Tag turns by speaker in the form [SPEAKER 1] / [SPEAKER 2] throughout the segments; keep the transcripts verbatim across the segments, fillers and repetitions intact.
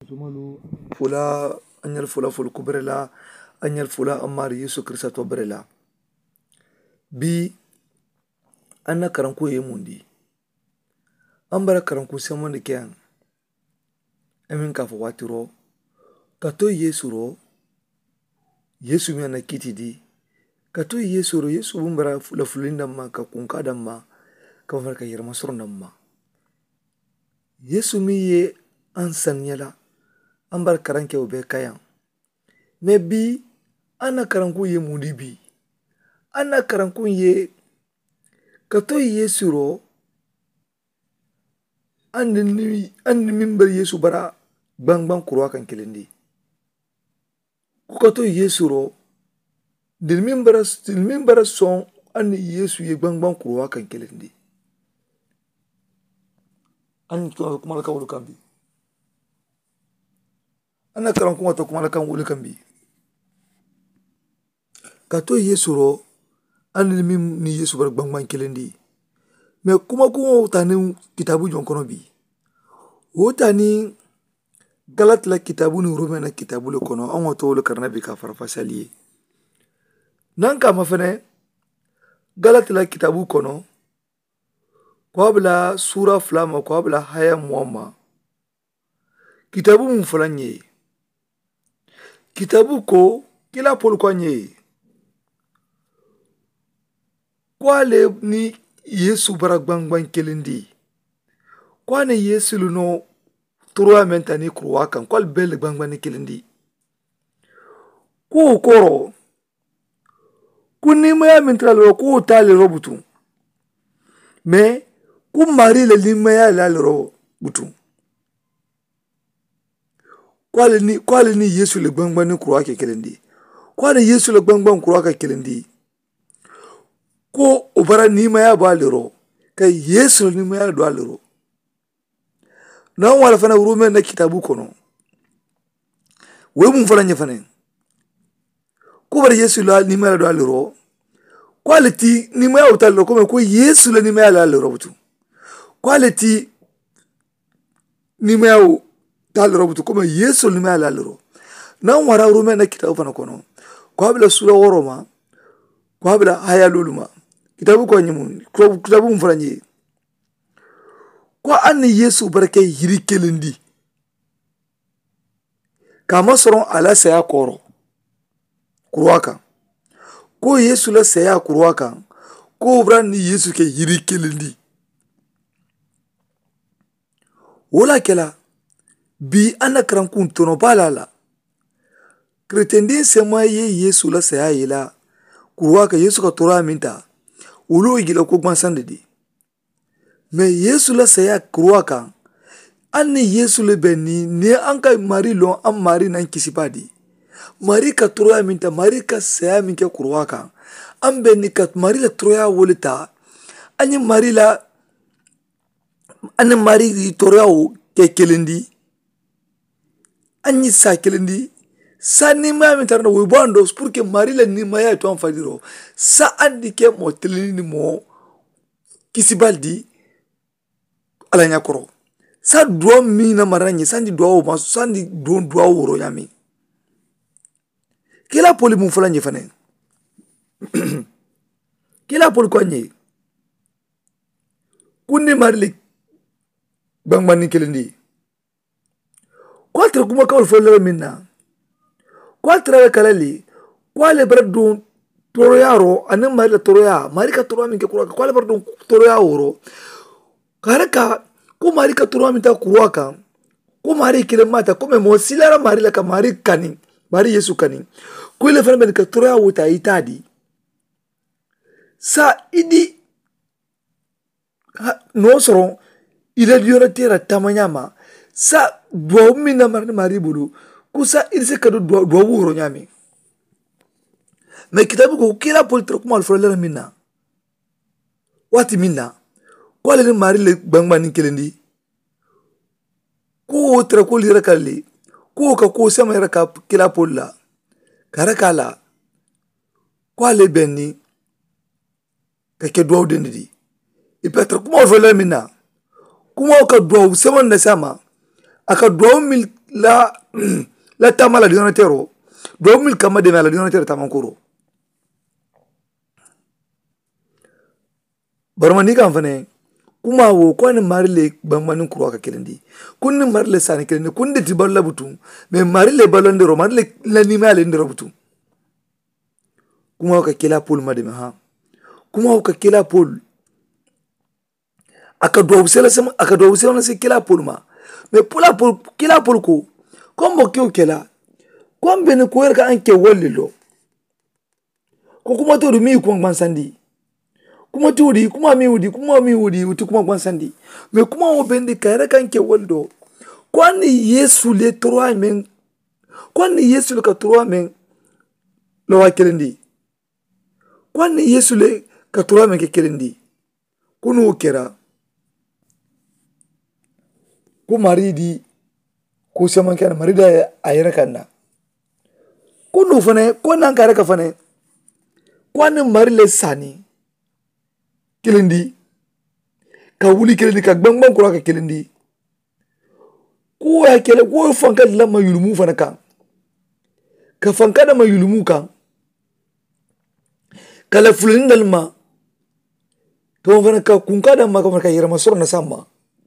[SPEAKER 1] Zumalu fula anyal fula ful kubrela anyal fula amari Yesu Krista to brela bi anna karanku ye mundi ambara karanku semonde kyan amin ka fo watiro kato Yesu ro Yesu mi ana kitidi kato Yesu ro Yesu bumbara fula fulinda ma ka kunka damma ka farka yirma surnamma Yesu mi ye an sanyala ambar karanke obe kayan me bi ana karanku ye mundi bi ana karanku ye kato Yesu ro andi andi mimbar Yesu bara bang bang kurwa kan kelendi ku kato Yesu ro dil mimbara dil mimbara son andi Yesu ye bang bang kurwa kan kelendi an to kuma ka wulu kambi ana karanku to kuma kan wulu kambi kato Yesu ro andi mim ni Yesu bara bang bang kelendi me kuma kuma tani kitabu jonkono bi o tani galat la kitabu ni rome na kitabu le kono on to le karna bi ka farfasali nan ka mafene galat la kitabu kono ko bla sura flama ko bla haya muamma kitabu mun fulanye kitabu ko kila pol ko nye kwale ni Yesu bara gbangban kelendi kwane Yesu luno turwa mentani kurwa kan kwal bel gbangban ni kelendi ku koro kuni maya mentra lo ku tali robutu me ku mari le limaya la lo butu kwale ni kwale ni Yesu le gbangban ni kurwa ke kelendi kwane Yesu le gbangban kurwa ka kelendi ko obara ni maya ba lero kay Yesu ni maya do lero na wala fana rume na kitabu kono we mun fana nyafane ko bar Yesu la ni maya do lero quality ni maya utal ko ko Yesu la ni maya la lero butu quality ni maya tal robutu ko Yesu ni maya la lero na wara rume na kitabu fana kono ko abla sura woroma ko abla haya luluma kitabu ko nyimun kitabu mun fana nyi ko anni Yesu barake yiri kelendi kama soron ala saya koro kurwaka ko Yesu la saya kurwaka ko bran ni Yesu ke yiri kelendi wala kela bi ana krankun tono balala kretendi sema ye Yesu la saya yela kurwaka Yesu ka tora minta ulo igila ko gbansandedi me Yesu la saya kurwaka anni Yesu le beni ne anka mari lo am mari nan kisipadi mari ka tora minta mari ka saya minke kurwaka am beni ka mari la tora wolita anni mari la anni mari tora ke kelendi anni sa kelendi sa ni ma mi tarna we bondo pour que mari la ni ma ya to an fadiro sa andi ke mo telini ni mo kisibaldi ala nyakoro sa do mi na maranye sandi do o ma sandi do do woro yami kila poli mun fala nyefane kila poli ko nyi kunni marli bangman ni kelendi ko tra kuma kawal folo minna kwa trawe kalali kwa le bradon toroyaro anan mari la toroya mari ka toroya min ke kuraka kwa le bradon toroya woro karaka ko mari ka toroya min ta kuraka ko mari kile mata ko me mo silara mari la ka mari kani mari Yesu kani ko le fana ben ka toroya wuta itadi sa idi no soro ila diora tera tamanyama sa do mina mari mari bulu kusa irse kado do do wuro nyami me kitabu ko kila politro kuma alfrele minna wati minna ko le mari le bangba ni kelendi ko tra ko lira kalli ko ka ko sama era ka kila polla karakala ko le benni ka ke do dendi e petra kuma alfrele minna kuma ka do sama na sama aka do mil la la tama la dionatero do mil kama de la dionatero tamankuro barmani kan fane kuma wo ko ni marile bangmani kuro ka kelendi kun ni marile sani kelendi kun de tiballa butu me marile balondero marile la ni male ndero butu kuma ka kila pol mademe ha kuma ka kila pol aka do usela sama aka do usela na se kila pol ma me pola pol kila pol ko kombo ke kela kombe ne ko erka anke wollilo ko kuma to mi ko mansandi kuma to di kuma mi wudi kuma mi wudi uti kuma mansandi me kuma o bende kayra kanke woldo kwani yesu le trois men kwani yesu le ka trois men lo wa kelendi kwani yesu le ka trois men ke kelendi kunu kera ko maridi ko sama kana marida ayira kanna kunu fane ko nan kare ka fane kwani marile sani kelendi ka wuli kelendi ka gbangban kura ka kelendi ko ya kele ko fanka la ma yulumu fana kan ka fanka da ma yulumu kan kala fulin dalma to fana ka kunka da ma ka yira masor na sama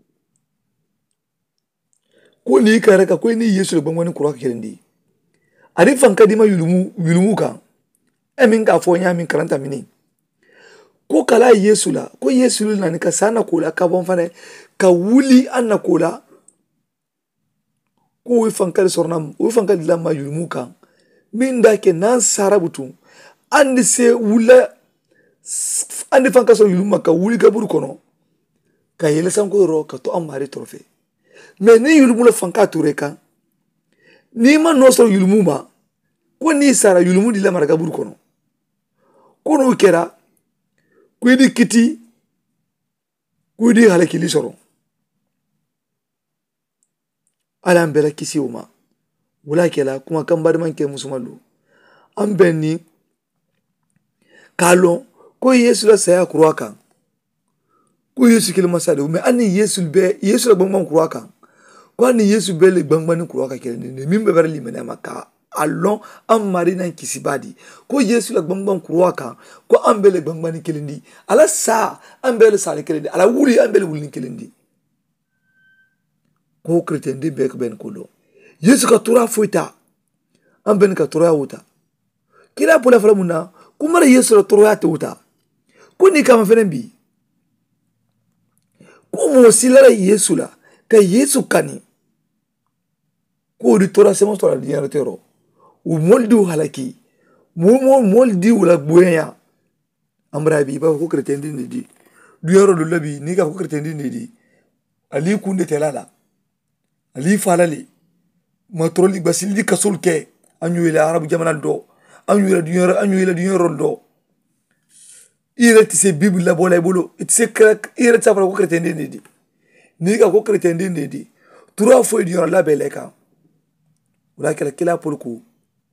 [SPEAKER 1] ko ni kare ka ko ni yesu le gbangban kura ka kelendi ari fanka di ma yulumu yulumu kan emin ka fo nya min karanta mini ko kala yesu la ko yesu la ni ka sana ko la ka bon fana ka wuli anna ko la ko wi fankal sornam wi fankal lamma yulmu kan min da ke nan sarabutu andi se wula andi fankal so yulmu ka wuli ka bur kono ka yele san ko ro ka to amare trofe me ni yulmu la fanka ture kan ni ma no so yulmu ma ko ni sara yulmu di la mara ka bur kono kono kera ko di kiti ko di halakili soro ala mbela kisi uma wala kela kuma kan barman ke musumalu an benni kalon ko yesu la saya kurwaka ko yesu kilma sade me ani yesu be yesu la bangban kurwaka ko ani yesu be le bangban kurwaka kele ne mimbe bar limene maka allon an marina kisibadi ko yesu la bangban kurwaka ko an be le bangban kelendi ala sa an be le sale kelendi ala wuli an be le wuli kelendi ko kreten di bek ben kulo yesu ka tura fuita an ben ka tura wuta kila pola fala munna kumara yesu la tura ta wuta ko ni kama fenen bi ko mo silara yesu la ka yesu kani ko di tura sema tora di yana tero u moldi halaki mo mo moldi wala buya amra bi ba ko kreten di di du yoro do labi ni ka ko kreten di di ali kunde telala ali falale matroli basili kasul ke anyu ila arabu jamana do anyu ila dunyoro anyu ila dunyoro do ire ti se bible la bola bolo ti se krak ire ta fara ko kretende ndi ni ka ko kretende ndi tura fo di la beleka wala kala kila polku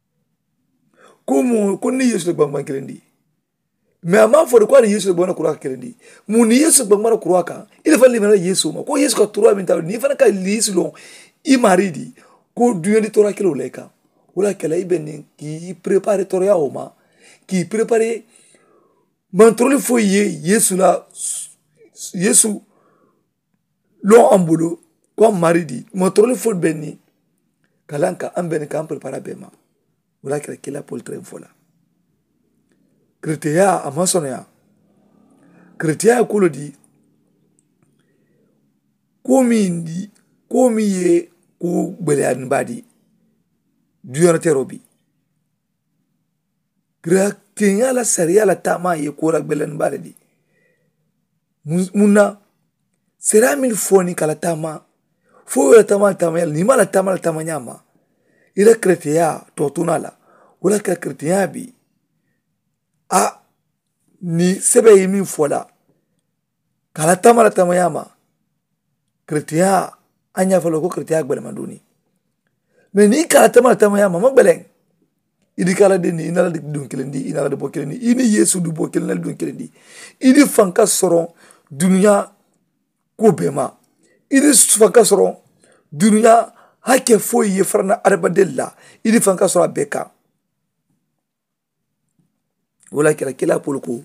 [SPEAKER 1] como ko ni yesu gbangban krendi mais ama fo ko ni yesu gbangban kura krendi mu ni yesu gbangban kura ka ile fa limana yesu ma ko yesu ka tura min ta ni fa ka yesu lo i maridi ko duyendi tora kilo leka wala kala ibeni ki prepare toria oma ki prepare mantroli fo ye yesu la yesu lo ambulo ko maridi mantroli fo beni kalanka ambeni kan prepare bema wala kala kila poltre fola kritia amasonia kritia kolodi komi ndi komi ye ku gbele anbadi duyana terobi graktinya la saria la tama ye ko ra gbele anbadi munna sera mil foni kala tama fo la tama tama ni mala tama la tama nyama ila kretia totunala wala ka kretia bi a ni sebe yimi fola kala tama la tama nyama kretia anya falo ko kretia gbele manduni me ni kala tama tama ya mama gbele idi kala de ni inala de dun kelendi inala de bokelendi ini yesu du bokelendi dun kelendi idi fanka soro dunya ko bema idi fanka soro dunya hake foyi ye farana adabadella idi fanka sura beka wala kila kila polko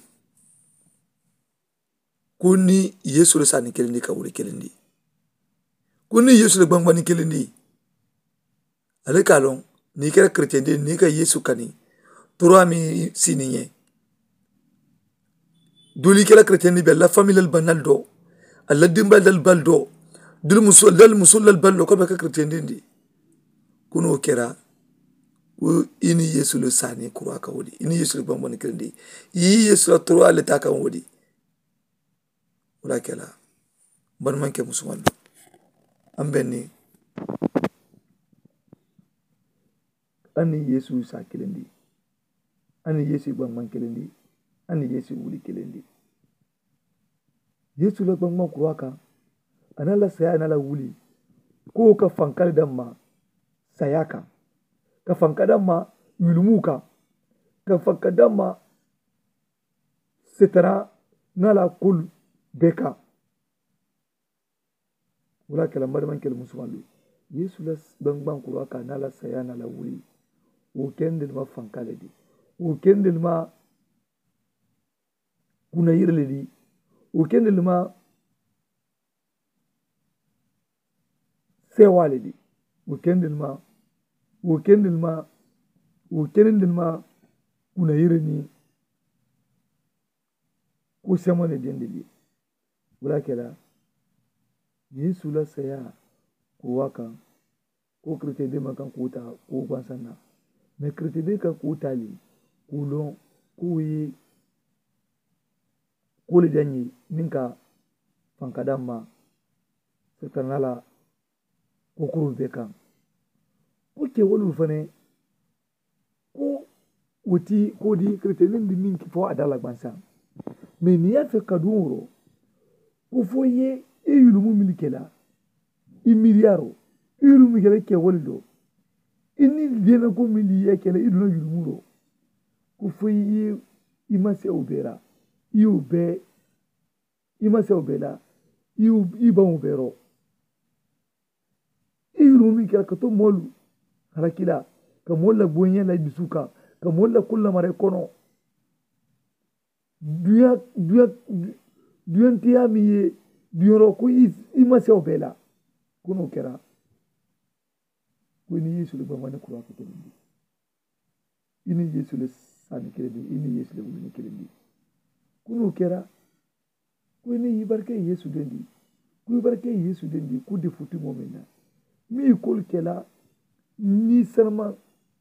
[SPEAKER 1] kuni yesu le sani kelindi ka wuri kelindi kuni yesu le bangbani kelindi ale kalon ni kera chrétien de ni ka yesu kani toro mi sininye doli kera chrétien be la famille al banaldo alla dimbal dal baldo dul musul dal musul dal baldo ko be ka chrétien de kuno kera ku ini yesu le sani kuro ka wodi ini yesu le bangbani kelindi yi yesu la toro ale ta ka wodi wala kala ban manke musulman ambenni ani yesu sa kelendi ani yesu bangman kelendi ani yesu wuli kelendi yesu la bangman kuwaka anala saya anala wuli ko ka fankal damma sayaka ka fankadamma yulumuka ka fankadamma setara nala kul beka wala kala marman kel musulman yesu la bangman kuwaka nala saya nala wuli o kendel ma fankale di o kendel ma kuna yirle di o kendel ma sewale di o kendel ma o kendel ma o kendel ma kuna yirni ko semone dendeli wala kala yesu la saya ko waka ko krite de makan kuta ko gwansana mais chrétien de kan ko tali ko lon ko yi ko le danyi ninka fankadamma setanala ko kuru be kan ko ke wolu fane ko wuti ko di chrétien din min ki fo adala gbansa mais ni ya fe kaduro ko fo ye e yulumu milikela i miliaro yulumu kele ke wolu ini liena ko mili ye kele iduna yulumuro ko foyi ima se obera i obe ima se obela i i ba obero i yulumi kele ka to molu harakila ka molla bonya la bisuka ka molla kulla mare kono duya duya duyantiya mi ye duyoro ko ima se obela kuno kera ini yesu le bangwane kura ka kelendi ini yesu le sani kelendi ini yesu le wulini kelendi kuno kera ku ini yibarke yesu dendi ku yibarke yesu dendi ku de futi momena mi kol kela ni sarma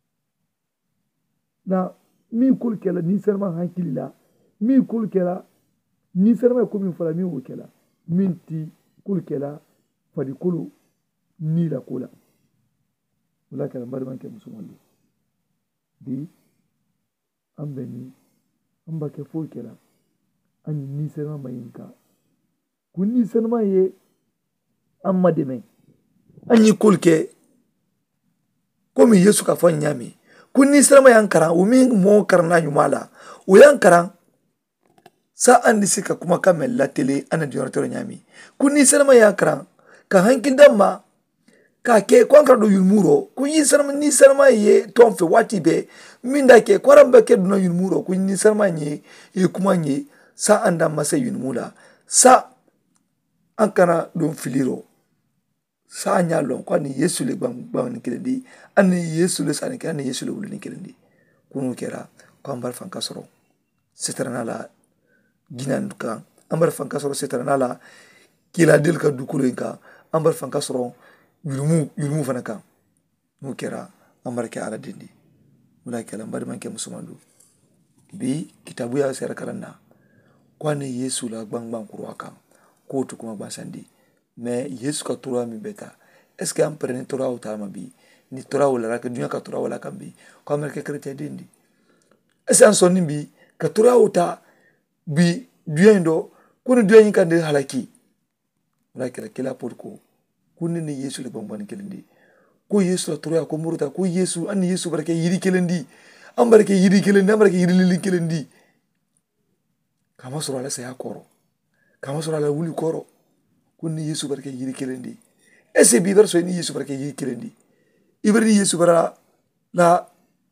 [SPEAKER 1] na mi kol kela ni sarma hankilila mi kol kela ni sarma ko mi fala mi wo kela minti kol kela fadi kulu ni la kula wala kala marman ke musulman bi an beni an ba ke fo kela an ni sema mayinka kun ni sema ye an mademe an yi kulke komi yesu ka fo nyami kun ni sema yan karan o min mo karna nyumala o yan karan sa an disi ka kuma kamel la tele an di yorto nyami kun ni sema yan karan ka hankin damma ka ke kwankar do yulmuro ku yi sarma ni sarma ye tonfe wati be minda ke kwaramba ke duna yulmuro ku ni sarma nye e kuma nye sa anda masa yulmula sa ankana don filiro sa nya lon kwa ni yesu le bang bang kelendi ani yesu le sani ani yesu le wulini kelendi kunu kera ko ambar fan kasoro setrana la ginan kan ambar fan kasoro setrana la kila del ka dukulo ka ambar fan kasoro yulumu yulumu fana kan n'o kɛra an barika ala dendi wala kɛla baliman kɛ musomandu bi kitabu ya sera karanna kwane yesu la gbangban kurwa kan ko to kuma basandi mais yesu ka tora mi beta est ce que an prene tora o tama bi ni tora wala ka dunya ka tora wala kan bi ko amerika chrétien dendi est ce an sonni bi ka tora o ta bi dunya ndo ko ni dunya kan de halaki wala kɛla kila porko kunni ni yesu le bambani kelendi ko yesu la toroya ko muruta ko yesu an yesu barke yiri kelendi an barke yiri kelendi an barke yiri lili kelendi kama sura la saya koro kama sura la wuli koro kunni yesu barke yiri kelendi ese bi bar so ni yesu barke yi kirendi ibri yesu bara la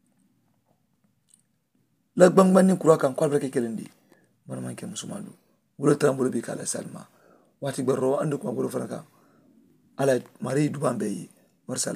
[SPEAKER 1] la bangban ni kura kan kwal barke kirendi man man ke musumalu wala tambolo bi kala salma wati barro andu ko goro faraka ala mari dubambe yi warsala